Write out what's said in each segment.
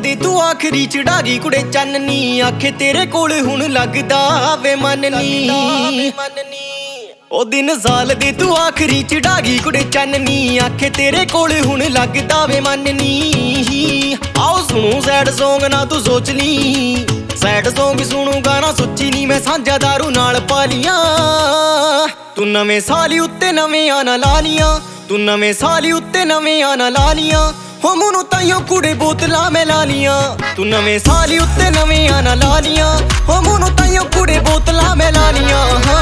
ਦੇ ਤੂੰ ਆਖਰੀ ਚੜਾ ਗਈ ਕੁੜੇ ਚੰਨਨੀ, ਆਖੇ ਤੇਰੇ ਕੋਲ ਹੁਣ ਲੱਗਦਾ ਵੇ ਮਨ ਨੀ। ਉਹ ਦਿਨ ਸਾਲ ਦੇ ਤੂੰ ਆਖਰੀ ਚੜਾ ਗਈ ਕੁੜੇ ਚੰਨਨੀ, ਆਖੇ ਤੇਰੇ ਕੋਲ ਹੁਣ ਲੱਗਦਾ ਵੇ ਮਨ ਨੀ। ਆਓ ਸੁਣੂ ਸੈਡ ਸੌਂਗ ਨਾ ਤੂੰ ਸੋਚ ਲੀ, ਸੈਡ ਸੌਂਗ ਸੁਣੂਗਾ ਨਾ ਸੋਚੀ ਨੀ, ਮੈਂ ਸਾਂਝਾ ਦਾਰੂ ਨਾਲ ਪਾਲੀਆਂ। ਤੂੰ ਨਵੇਂ ਸਾਲ ਉੱਤੇ ਨਵੀਆਂ ਨਾ ਲਾ ਲੀਆਂ, ਤੂੰ ਨਵੇਂ ਸਾਲ ਉੱਤੇ ਨਵੀਆਂ ਨਾ ਲਾ ਲੀਆਂ। ਹੋ ਮੈਨੂੰ ਤਾਈਓ ਕੁੜੇ ਬੋਤਲਾਂ ਮੈਂ ਲਾ ਲੀਆਂ, ਤੂੰ ਨਵੇਂ ਸਾਲ ਉੱਤੇ ਨਵੀਆਂ ਨਾ ਲਾ ਲੀਆਂ। ਹੋ ਮੈਨੂੰ ਤਾਈਓ ਕੁੜੇ ਬੋਤਲਾਂ ਮੈਂ ਲਾ ਲੀਆਂ।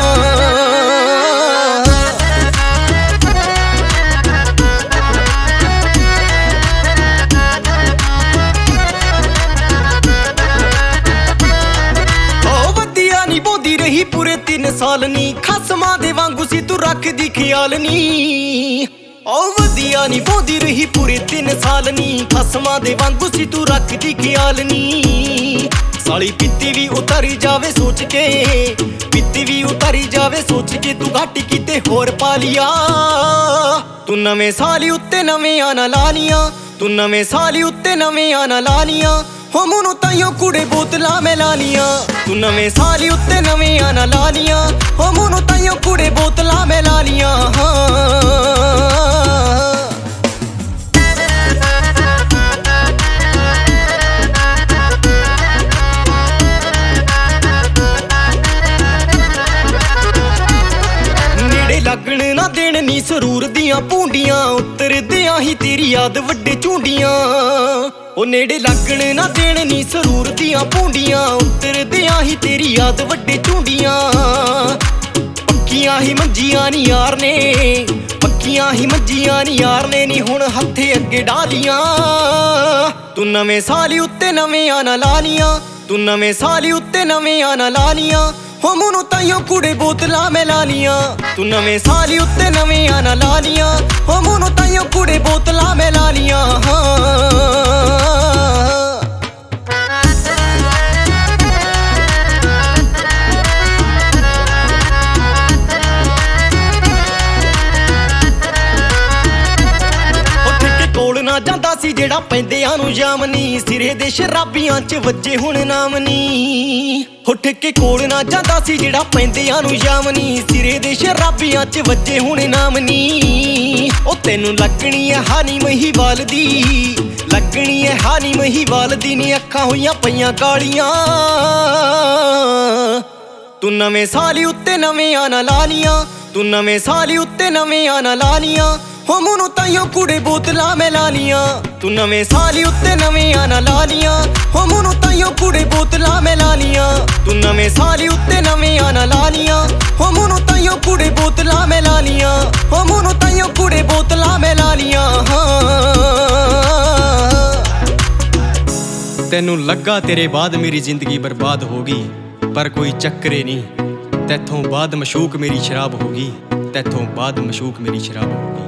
ਰਹੀ ਪੂਰੇ 3 ਸਾਲ ਨੀ, ਖਸਮਾਂ ਦੇ ਵਾਂਗੂ ਸੀ ਤੂੰ ਰੱਖਦੀ ਖਿਆਲ ਨੀ। ਓ ਵਧੀਆ ਨੀ ਬੋਦੀ ਰਹੀ ਪੂਰੇ 3 ਸਾਲ ਨੀ, ਖਸਮਾਂ ਦੇ ਵਾਂਗੂ ਸੀ ਤੂੰ ਰੱਖਦੀ ਖਿਆਲ ਨੀ। ਸਾਲੀ ਪੀਤੀ ਵੀ ਉਤਰੀ ਜਾਵੇ ਸੋਚ ਕੇ, ਪੀਤੀ ਵੀ ਉਤਰੀ ਜਾਵੇ ਸੋਚ ਕੇ, ਤੂੰ ਘੱਟ ਕਿਤੇ ਹੋਰ ਪਾ ਲਿਆ। ਤੂੰ ਨਵੇਂ ਸਾਲ ਉੱਤੇ ਨਵੀਆਂ ਨਾ ਲਾ ਲੀਆਂ, ਤੂੰ ਨਵੇਂ ਸਾਲ ਉੱਤੇ ਨਵੀਆਂ ਨਾ ਲਾ ਲੀਆਂ। ਹੋ ਮੈਨੂੰ ਤਾਈਓ ਕੁੜੇ ਬੋਤਲਾਂ ਮੈਂ ਲਾ ਲੀਆਂ, ਤੂੰ ਨਵੇਂ ਸਾਲ ਉੱਤੇ ਨਵੀਆਂ ਨਾ ਲਾ ਲੀਆਂ। ਹੋ ਮੈਨੂੰ ਤਾਈਓ ਕੁੜੇ ਬੋਤਲਾਂ ਮੈਂ ਲਾ ਲੀਆਂ। ਨੇੜੇ ਲੱਗਣ ਨਾ ਦੇਣ ਨੀ ਸਰੂਰ ਦੀਆਂ ਭੂੰਡੀਆਂ, ਉਤਰਦਿਆਂ ਹੀ ਤੇਰੀ ਯਾਦ ਵੱਡੇ ਝੁੰਡੀਆਂ। ਉਹ ਨੇੜੇ ਲੱਗਣ ਨਾ ਦੇਣ ਨੀ ਸਰੂਰ ਦੀਆਂ ਭੂੰਡੀਆਂ, ਉਤਰਦਿਆਂ ਹੀ ਤੇਰੀ ਯਾਦ ਵੱਡੇ ਝੁੰਡੀਆਂ। ਪੱਕੀਆਂ ਹੀ ਮੰਜੀਆਂ ਨੀ ਯਾਰ ਨੇ, ਪੱਕੀਆਂ ਹੀ ਮੰਜੀਆਂ ਨੀ ਯਾਰ ਨੇ, ਨੀ ਹੁਣ ਹੱਥੇ ਅੱਗੇ ਡਾਲੀਆਂ। ਤੂੰ ਨਵੇਂ ਸਾਲ ਉੱਤੇ ਨਵੀਆਂ ਨਾ ਲਾ ਲੀਆਂ, ਤੂੰ ਨਵੇਂ ਸਾਲ ਉੱਤੇ ਨਵੀਆਂ ਨਾ ਲਾ ਲੀਆਂ। ਹੋ ਮੈਨੂੰ ਤਾਈਓ ਕੁੜੇ ਬੋਤਲਾਂ ਮੈਂ ਲਾ ਲੀਆਂ, ਤੂੰ ਨਵੇਂ ਸਾਲ ਉੱਤੇ ਨਵੀਆਂ ਨਾ ਲਾ ਲੀਆਂ। ਹੋ ਮੈਨੂੰ ਤਾਈਓ ਕੁੜੇ ਬੋਤਲਾਂ ਮੈਂ ਲਾ ਲੀਆਂ। ਜਾਂਦਾ ਸੀ ਜਿਹੜਾ ਪੈਂਦਿਆਂ ਨੂੰ ਜਾਮਨੀ, ਸਿਰੇ ਦੇ ਸ਼ਰਾਬੀਆਂ 'ਚ ਵੱਜੇ ਹੁਣ ਨਾਮ ਨੀ। ਉੱਠ ਕੇ ਕੋਲ ਨਾ ਜਾਂਦਾ ਸੀ ਜਿਹੜਾ ਪੈਂਦਿਆਂ ਨੂੰ ਜਾਮਨੀ, ਸਿਰੇ ਦੇ ਸ਼ਰਾਬੀਆਂ 'ਚ ਵੱਜੇ ਹੁਣ ਨਾਮ ਨੀ। ਉਹ ਤੈਨੂੰ ਲੱਗਣੀ ਐ ਹਾਨੀ ਮਹੀਵਾਲ ਦੀ, ਲੱਗਣੀ ਐ ਹਾਨੀ ਮਹੀਵਾਲ ਦੀ, ਨੀ ਅੱਖਾਂ ਹੋਈਆਂ ਪਈਆਂ ਕਾਲੀਆਂ। ਤੂੰ ਨਵੇਂ ਸਾਲ ਉੱਤੇ ਨਵੀਆਂ ਨਾ ਲਾ ਲੀਆਂ, ਤੂੰ ਨਵੇਂ ਸਾਲ ਉੱਤੇ ਨਵੀਆਂ ਨਾ ਲਾ ਲੀਆਂ। ਹੋ ਮੈਨੂੰ ਤਾਈਓ ਕੁੜੇ ਬੋਤਲਾਂ ਮੈਂ ਲਾ ਲੀਆਂ, ਤੂੰ ਨਵੇਂ ਸਾਲ ਉੱਤੇ ਨਵੀਆਂ ਨਾ ਲਾ ਲੀਆਂ। ਹੋ ਮੈਨੂੰ ਤਾਈਓ ਕੁੜੇ ਬੋਤਲਾਂ ਮੈਂ ਲਾ ਲੀਆਂ, ਤੂੰ ਨਵੇਂ ਸਾਲ ਉੱਤੇ ਨਵੀਆਂ ਨਾ ਲਾ ਲੀਆਂ। ਹੋ ਮੈਨੂੰ ਤਾਈਓ ਕੁੜੇ ਬੋਤਲਾਂ ਮੈਂ ਲਾ ਲੀਆਂ, ਹੋ ਮੈਨੂੰ ਤਾਈਓ ਕੁੜੇ ਬੋਤਲਾਂ ਮੈਂ ਲਾ ਲੀਆਂ। ਤੈਨੂੰ ਲੱਗਾ ਤੇਰੇ ਬਾਅਦ ਮੇਰੀ ਜ਼ਿੰਦਗੀ ਬਰਬਾਦ ਹੋ ਗਈ, ਪਰ ਕੋਈ ਚੱਕਰੇ ਨਹੀਂ, ਤੈਥੋਂ ਬਾਅਦ ਮਸ਼ੂਕ ਮੇਰੀ ਸ਼ਰਾਬ ਹੋ ਗਈ, ਤੈਥੋਂ ਬਾਅਦ ਮਸ਼ੂਕ ਮੇਰੀ ਸ਼ਰਾਬ ਹੋ ਗਈ।